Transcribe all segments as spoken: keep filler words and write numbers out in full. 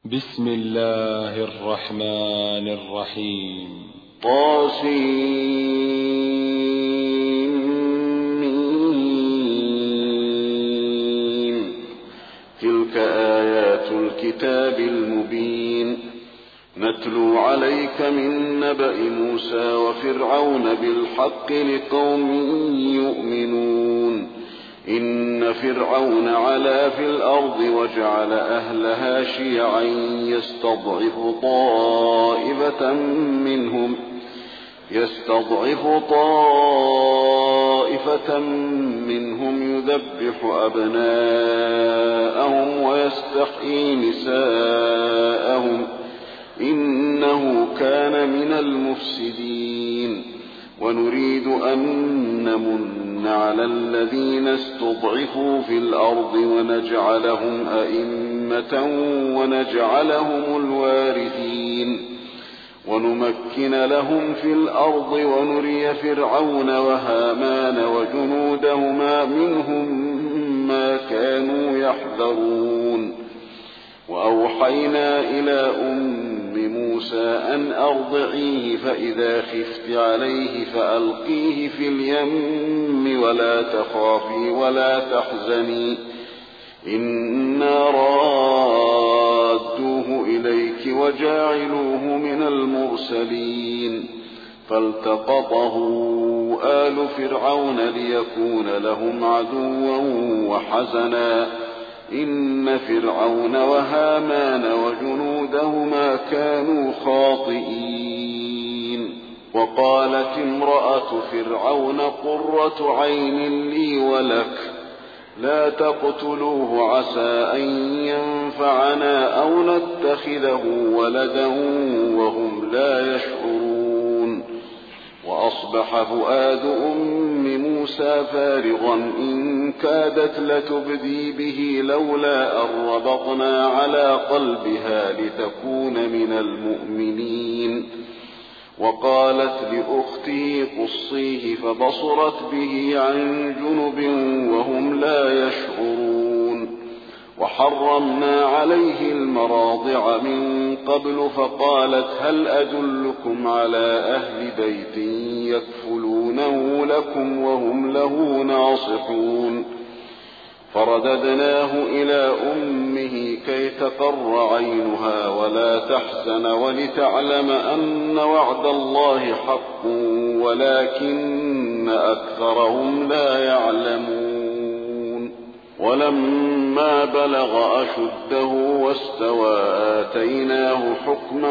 بسم الله الرحمن الرحيم. طاسين. تلك آيات الكتاب المبين. نتلو عليك من نبأ موسى وفرعون بالحق لقوم يؤمنون. إن فرعون علا في الأرض وجعل أهلها شيعا يستضعف طائفة منهم يستضعف طائفة منهم يذبح أبناءهم ويستحيي نساءهم إنه كان من المفسدين. ونريد أن نمن على الذين استضعفوا في الأرض ونجعلهم أئمة ونجعلهم الوارثين ونمكن لهم في الأرض ونري فرعون وهامان وجنودهما منهم ما كانوا يحذرون. وأوحينا إلى أم موسى أن أرضعيه فإذا خفت عليه فألقيه في اليم ولا تخافي ولا تحزني إنا رادوه إليك وجاعلوه من المرسلين. فالتقطه آل فرعون ليكون لهم عدوا وحزنا إن فرعون وهامان وجنودهما كانوا خاطئين. وقالت امرأة فرعون قرة عين لي ولك لا تقتلوه عسى أن ينفعنا أو نتخذه ولدا وهم لا يشعرون. وأصبح فؤاد أم موسى فارغا إن كادت لتبدي به لولا أن ربطنا على قلبها لتكون من المؤمنين. وقالت لأخته قصيه فبصرت به عن جنب وهم لا يشعرون. وحرمنا عليه المراضع من قبل فقالت هل أدلكم على أهل بيت يكفلونه لكم وهم له ناصحون. فرددناه إلى أمه كي تقر عينها ولا تحزن ولتعلم أن وعد الله حق ولكن أكثرهم لا يعلمون. ولما بلغ أشده واستوى آتيناه حكما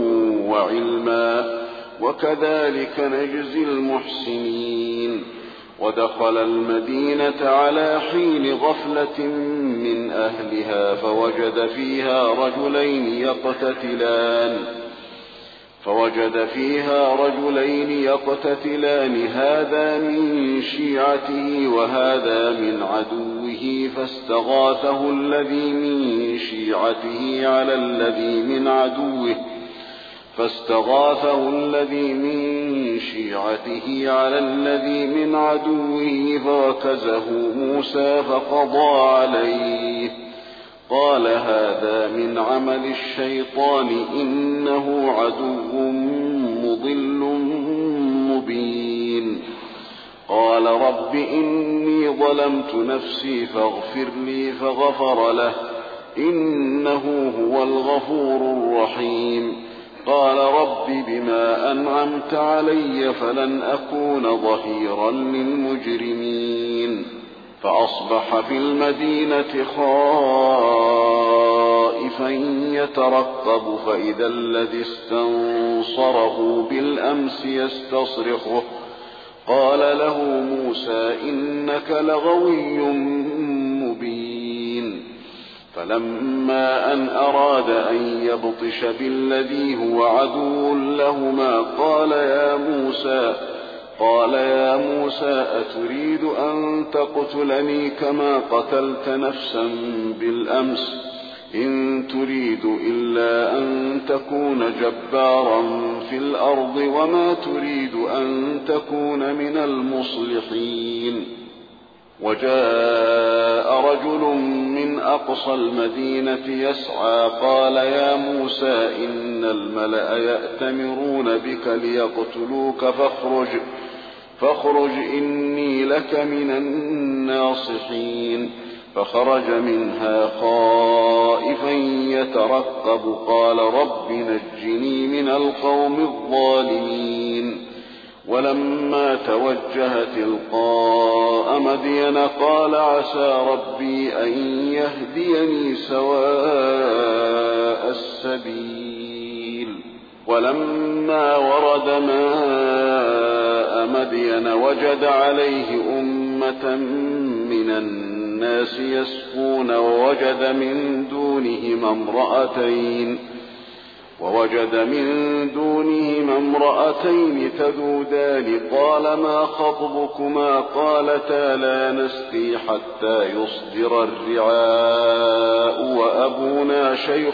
وعلما وكذلك نجزي المحسنين. ودخل المدينة على حين غفلة من أهلها فوجد فيها رجلين يقتتلان فوجد فيها رجلين يقتتلان هذا من شيعته وهذا من عدوه فاستغاثه الذي من شيعته على الذي من عدوه فاستغاثه الذي من شيعته على الذي من عدوه فوكزه موسى فقضى عليه. قال هذا من عمل الشيطان إنه عدو مضل مبين. قال رب إني ظلمت نفسي فاغفر لي فغفر له إنه هو الغفور الرحيم. قال رب بما أنعمت علي فلن أكون ظهيرا للمجرمين. فأصبح في المدينة خائفا يترقب فإذا الذي استنصره بالأمس يستصرخه قال له موسى إنك لغوي مبين. فلما أن أراد أن يبطش بالذي هو عدو لهما قال يا موسى قال يا موسى أتريد أن تقتلني كما قتلت نفسا بالأمس إن تريد إلا أن تكون جبارا في الأرض وما تريد أن تكون من المصلحين. وجاء رجل من أقصى المدينة يسعى قال يا موسى إن الملأ يأتمرون بك ليقتلوك فاخرج, فاخرج إني لك من الناصحين. فخرج منها خائفا يترقب قال رب نجني من القوم الظالمين. ولما توجه تلقاء مدين قال عسى ربي أن يهديني سواء السبيل. ولما ورد ماء مدين وجد عليه أمة من الناس يسقون ووجد من دونهما امرأتين ووجد من دونهما امرأتين تذودان قال ما خطبكما قالتا لا نسقي حتى يصدر الرعاء وأبونا شيخ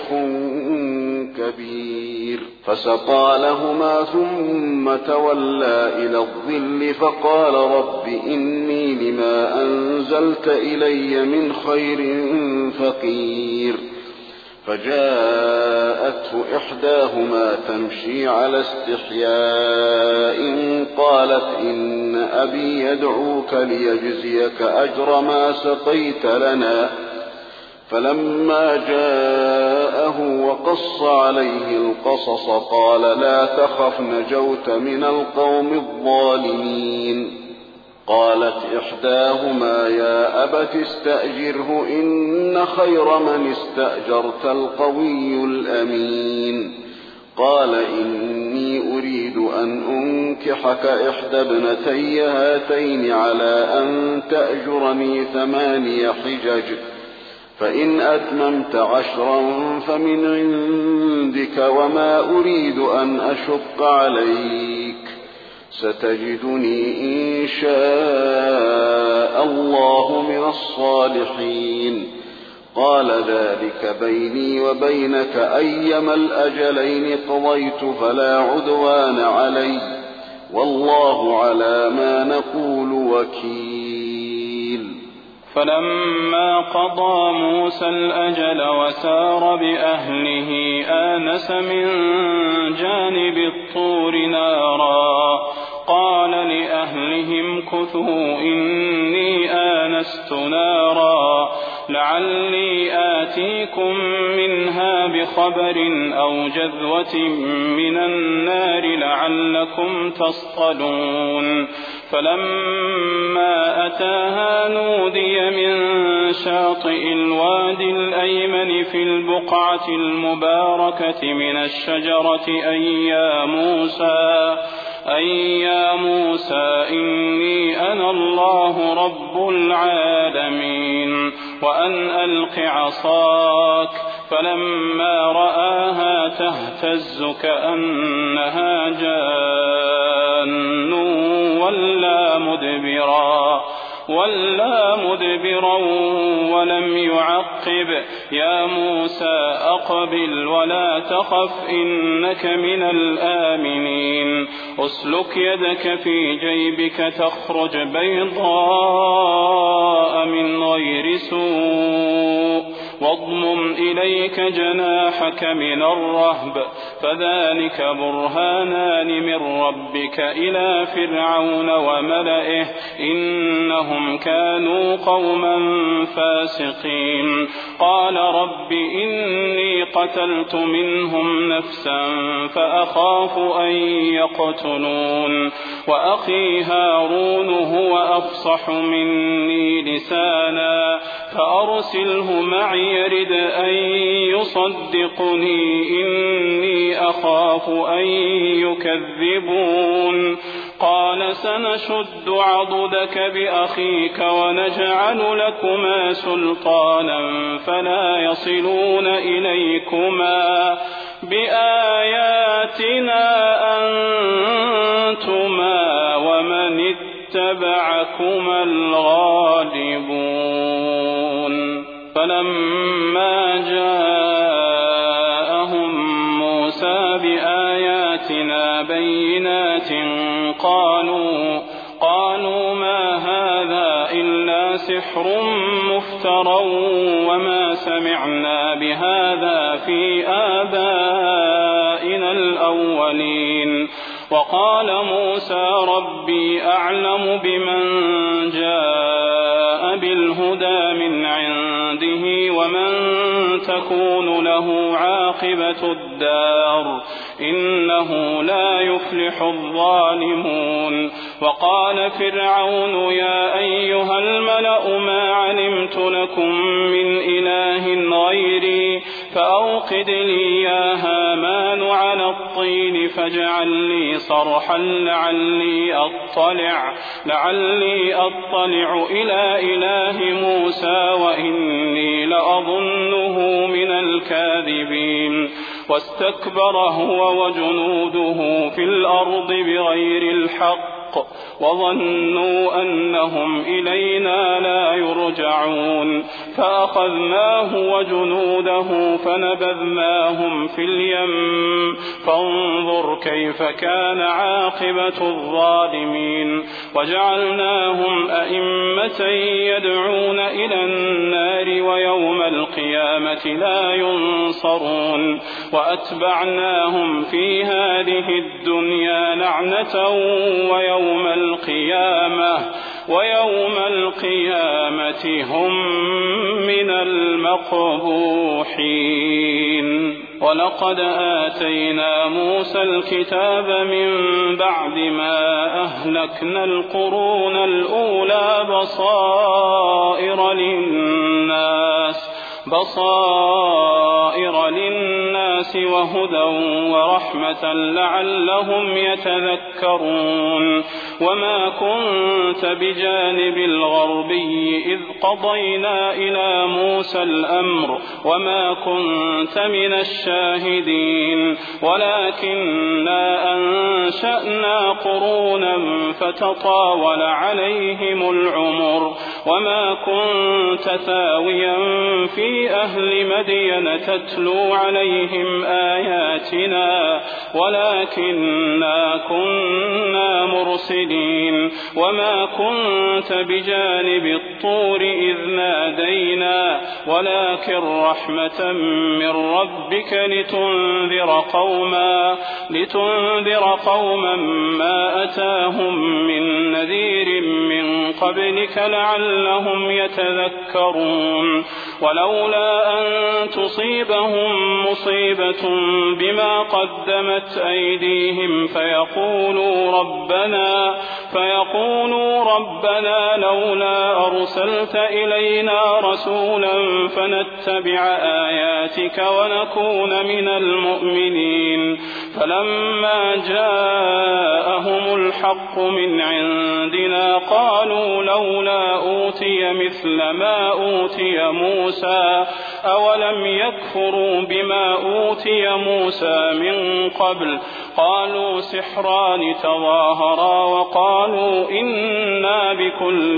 كبير. فسقى لهما ثم تولى إلى الظل فقال رب إني لما أنزلت إلي من خير فقير. فجاءته إحداهما تمشي على استحياء قالت إن أبي يدعوك ليجزيك أجر ما سقيت لنا. فلما جاءه وقص عليه القصص قال لا تخف نجوت من القوم الظالمين. قالت إحداهما يا أبت استأجره إن خير من استأجرت القوي الأمين. قال إني أريد أن أنكحك إحدى ابنتي هاتين على أن تأجرني ثماني حجج فإن أتممت عشرا فمن عندك وما أريد أن أشق عليك ستجدني إن شاء الله من الصالحين. قال ذلك بيني وبينك أيما الأجلين قضيت فلا عدوان علي والله على ما نقول وكيل. فلما قضى موسى الأجل وسار بأهله آنس من جانب الطور نارا قال لأهلهم كثوا إني آنست نارا لعلي آتيكم منها بخبر أو جذوة من النار لعلكم تصطلون. فلما أتاها نودي من شاطئ الوادي الأيمن في البقعة المباركة من الشجرة أن يا موسى أي يا موسى إني أنا الله رب العالمين وأن ألق عصاك. فلما رآها تهتز كأنها جان ولا مدبرا ولا مدبرا ولم يعقب. يا موسى أقبل ولا تخف إنك من الآمنين. أسلك يدك في جيبك تخرج بيضاء من غير سوء واضمم إليك جناحك من الرهب فذلك برهانان من ربك إلى فرعون وملئه إنهم كانوا قوما فاسقين. قال رب إني قتلت منهم نفسا فأخاف أن يقتلون وأخي هارون هو أفصح مني لسانا فأرسله معي يرد أن يصدقني إني أخاف أن يكذبون. قال سنشد عضدك بأخيك ونجعل لكما سلطانا فلا يصلون إليكما بآياتنا أنتما ومن اتبعكما الغالبون. فلما جاءهم موسى بآياتنا بينات قالوا قالوا ما هذا إلا هذا سحر مفترى وما سمعنا بهذا في آبائنا الأولين. وقال موسى ربي أعلم بمن جاء بالهدى من عنده ومن تكون له عاقبة الدار إنه لا يفلح الظالمون. وقال فرعون يا أيها الملأ ما علمت لكم من إله غيري فأوقد لي يا هامان على الطين فاجعل لي صرحا لعلي أطلع, لعلي أطلع إلى إله موسى وإني لأظنه من الكاذبين. واستكبر هو وجنوده في الأرض بغير الحق وظنوا أنهم إلينا لا يرجعون. فأخذناه وجنوده فنبذناهم في اليم فانظر كيف كان عاقبة الظالمين. وجعلناهم أئمة يدعون إلى النار ويوم القيامة لا ينصرون. وأتبعناهم في هذه الدنيا لعنة ويوم يوم القيامة ويوم القيامة هم من المقبوحين. ولقد آتينا موسى الكتاب من بعد ما أهلكنا القرون الأولى بصائر للناس بصائر للناس وهدى ورحمة لعلهم يتذكرون. وما كنت بجانب الغربي إذ قضينا إلى موسى الأمر وما كنت من الشاهدين ولكننا أنشأنا قرونا فتطاول عليهم العمر. وما كنت ثاويا في أهل مدين تتلو عليهم آياتنا ولكننا كنا مرسلين. وما كنت بجانب الطور إذ نادينا ولكن رحمة من ربك لتنذر قوما لتنذر قوما ما أتاهم من نذير من قبلك لعلهم يتذكرون. ولولا أن تصيبهم مصيبة بما قدمت أيديهم فيقولوا ربنا فيقولوا ربنا لولا أرسلت إلينا رسولا فنتبع آياتك ونكون من المؤمنين. فلما جاءهم الحق من عندنا قالوا لولا أوتي مثل ما أوتي موسى أولم يكفروا بما أوتي موسى من قبل. قالوا سحران تظاهرا وقالوا إنا بكل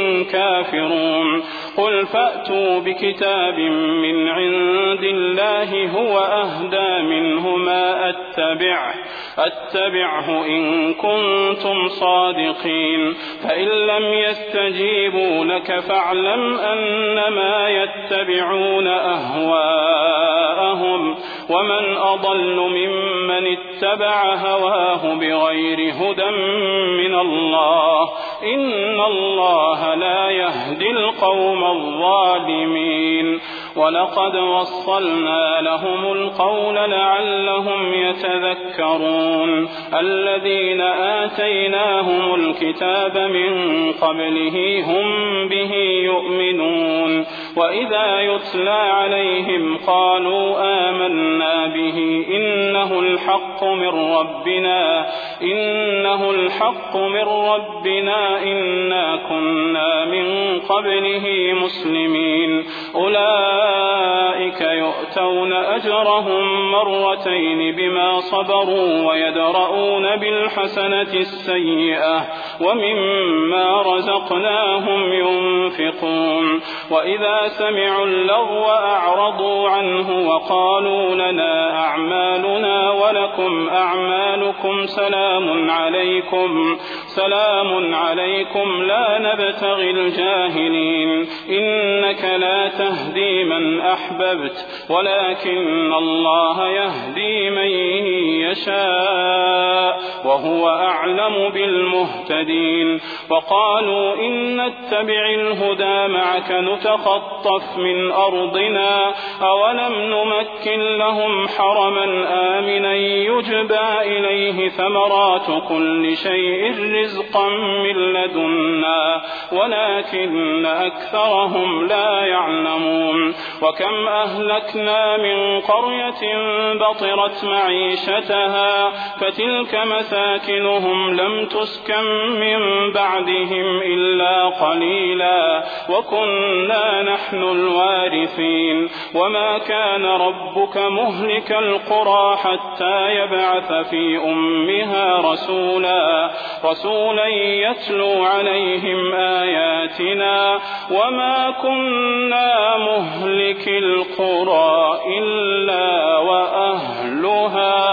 كافرون. قل فأتوا بكتاب من عند الله هو أهدى منهما أتبعه أتبعه إن كنتم صادقين. فإن لم يستجيبوا لك فاعلم أنما يتبعون أهواءهم ومن أضل ممن اتبع هواه بغير هدى من الله إن الله لا يهدي القوم الظالمين. ولقد وصلنا لهم القول لعلهم يتذكرون. الذين آتيناهم الكتاب من قبله هم به يؤمنون. وإذا يتلى عليهم قالوا آمنا به إنه الحق من ربنا إنه الحق من ربنا إنا كنا من قبله مسلمين. أولئك يؤتون أجرهم مرتين بما صبروا ويدرؤون بالحسنة السيئة ومما رزقناهم ينفقون. وإذا سمعوا اللغو أعرضوا عنه وقالوا لنا أعمالنا ولكم لكم أعمالكم سلام عليكم سلام عليكم لا نبتغي الجاهلين إنك لا تهدي من أحببت ولكن الله يهدي من يشاء وهو أعلم بالمهتدين وقالوا إن نتبع الهدى معك نتخطف من أرضنا أولم نمكن لهم حرما آمنا يجبى إليه ثمرات كل شيء رزقا من لدنا ولكن أكثرهم لا يعلمون وكم أهلكنا من قرية بطرت معيشتها فتلك مساكنهم لم تسكن من بعدهم إلا قليلا وكنا نحن الوارثين وما كان ربك مهلك القرى حتى يبعث في أمها رسولا رسولا يتلو عليهم آياتنا وما كنا مهلك القرى إلا وأهلها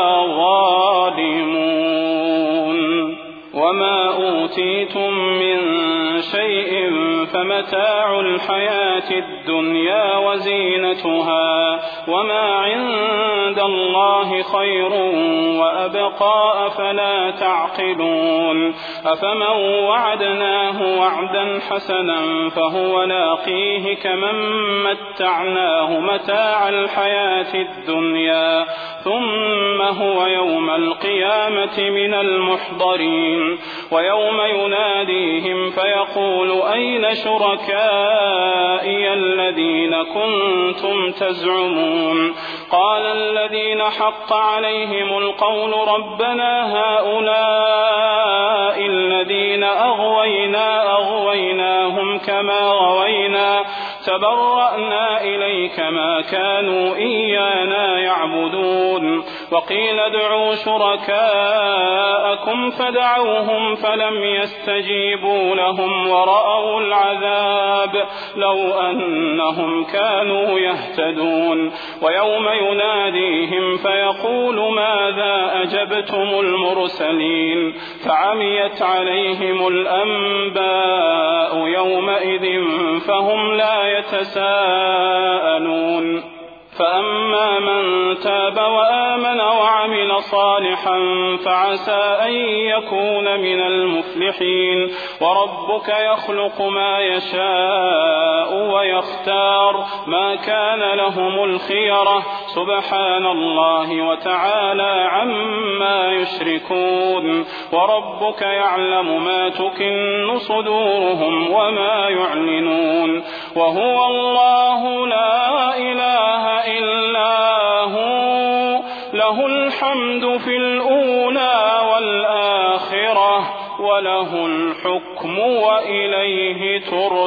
ظالمون وما أوتيتم من شيء فمتاع الحياة الدنيا وزينتها وما عند الله خير وأبقى أفلا تعقلون أفمن وعدناه وعدا حسنا فهو لاقيه كمن متعناه متاع الحياة الدنيا ثم هو يوم القيامة من المحضرين ويوم يناديهم فيقول أين شركائي الذين كنتم تزعمون قال الذين حق عليهم القول ربنا هؤلاء الذين أغوينا أغويناهم كما غوينا تبرأنا إليك ما كانوا إيانا يعبدون وقيل ادعوا شركاءكم فدعوهم فلم يستجيبوا لهم ورأوا العذاب لو أنهم كانوا يهتدون ويوم يناديهم فيقول ماذا أجبتم المرسلين فعميت عليهم الأنباء يومئذ فهم لا يتساءلون فأما من تاب وآمن وعمل صالحا فعسى أن يكون من المفلحين وربك يخلق ما يشاء ويختار ما كان لهم الخيرة سبحان الله وتعالى عما يشركون وربك يعلم ما تكن صدورهم وما يعلنون وهو الله لا إله إلا هو له الحمد في الأولى والآخرة وله الحكم وإليه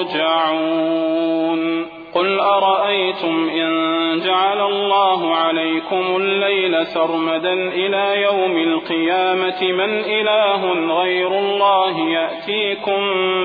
ترجعون قل أرأيتم إن جعل الله عليكم الليل سرمدا إلى يوم القيامة من إله غير الله يأتيكم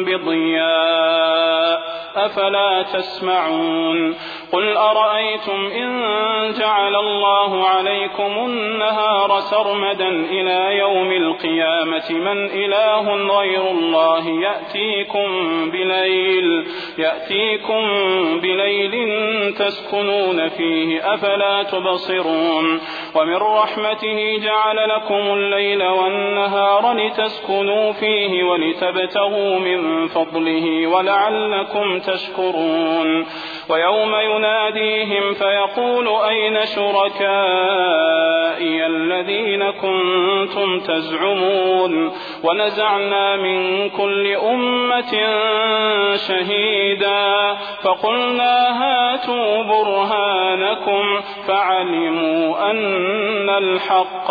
بضياء أفلا تسمعون قل أرأيتم إن جعل الله عليكم النهار سرمدا إلى يوم القيامة من إله غير الله يأتيكم بليل يأتيكم بليل تسكنون فيه أفلا تبصرون ومن رحمته جعل لكم الليل والنهار لتسكنوا فيه ولتبتغوا من فضله ولعلكم تشكرون ويوم يناديهم فيقول أين شركائي الذين كنتم تزعمون ونزعنا من كل أمة شهيدا فقلنا هاتوا برهانكم فعلموا أن الحق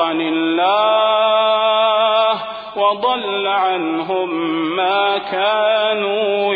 لله وضل عنهم ما كانوا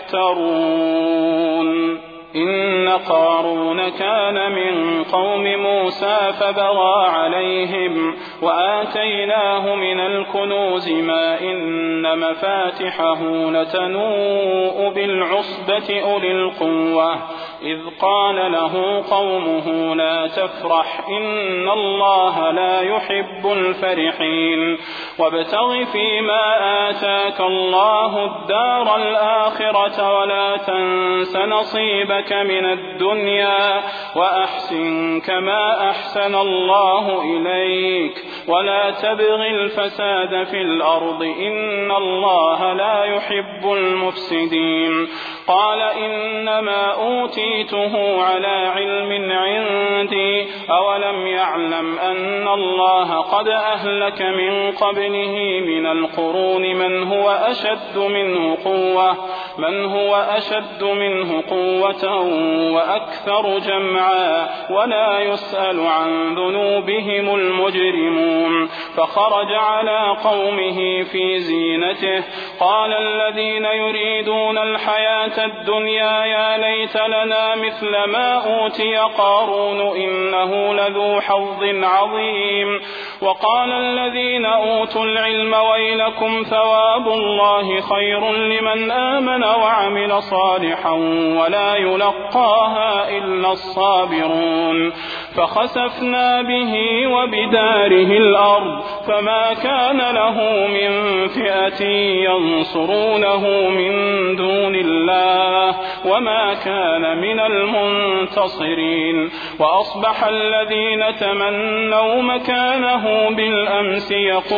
يفترون إن قارون كان من قوم موسى فبغى عليهم وآتيناه من الكنوز ما إن مفاتحه لتنوء بالعصبة أولي القوة إذ قال له قومه لا تفرح إن الله لا يحب الفرحين وابتغ فيما آتاك الله الدار الآخرة ولا تنس نصيبك من الدنيا وأحسن كما أحسن الله إليك ولا تبغ الفساد في الأرض إن الله لا يحب المفسدين قال إنما أوتيته على علم عندي أولم يعلم أن الله قد أهلك من قبله من القرون من هو أشد منه قوة من هو أشد منه قوة وأكثر جمعا ولا يسأل عن ذنوبهم المجرمون فخرج على قومه في زينته قال الذين يريدون الحياة الدنيا يا ليت لنا مثل ما أوتي قارون إنه لذو حظ عظيم وقال الذين أوتوا العلم ويلكم ثواب الله خير لمن آمن وعمل صالحا ولا يلقاها إلا الصابرون فخسفنا به وبداره الأرض فما كان له من فئة ينصرونه من دون الله وما كان من المنتصرين وأصبح الذين تمنوا مكانه بالأمس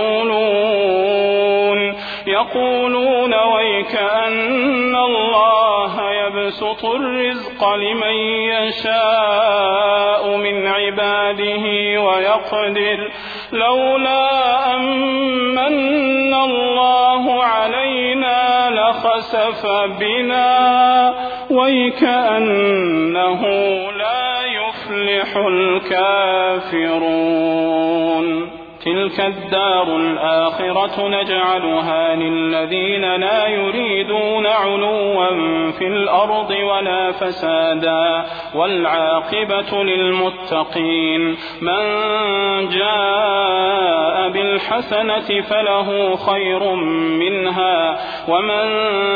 يقولون يقولون ويك أن الله يبسط الرزق لمن يشاء من عباده ويقدر لولا أمن الله علينا لخسف بنا ويكأنه لا يفلح الكافرون تلك الدار الآخرة نجعلها للذين لا يريدون علوا في الأرض ولا فسادا والعاقبة للمتقين من جاء بالحسنة فله خير منها ومن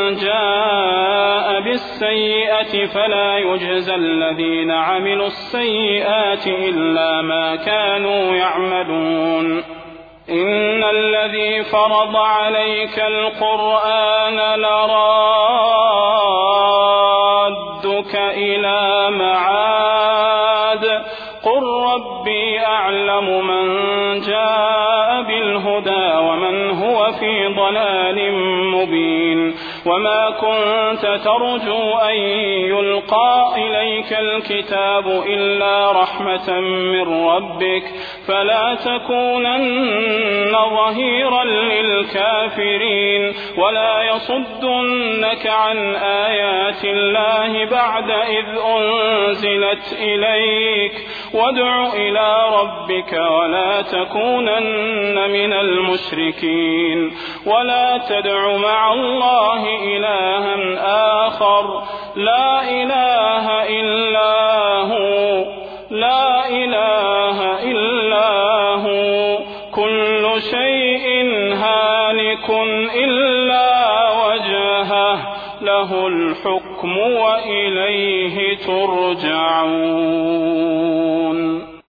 جاء بالسيئة فلا يجزى الذين عملوا السيئات إلا ما كانوا يعملون إن الذي فرض عليك القرآن لرادك إلى معاد قل ربي أعلم من جاء بالهدى ومن هو في ضلال مبين وما كنت ترجو أن يلقى إليك الكتاب إلا رحمة من ربك فلا تكونن ظهيرا للكافرين ولا يصدنك عن آيات الله بعد إذ أنزلت إليك وادع إلى ربك ولا تكونن من المشركين ولا تدع مع الله إلها آخر لا إله إلا هو لا إله إلا هو كل شيء هالك إلا وجهه له الحكم وإليه ترجعون.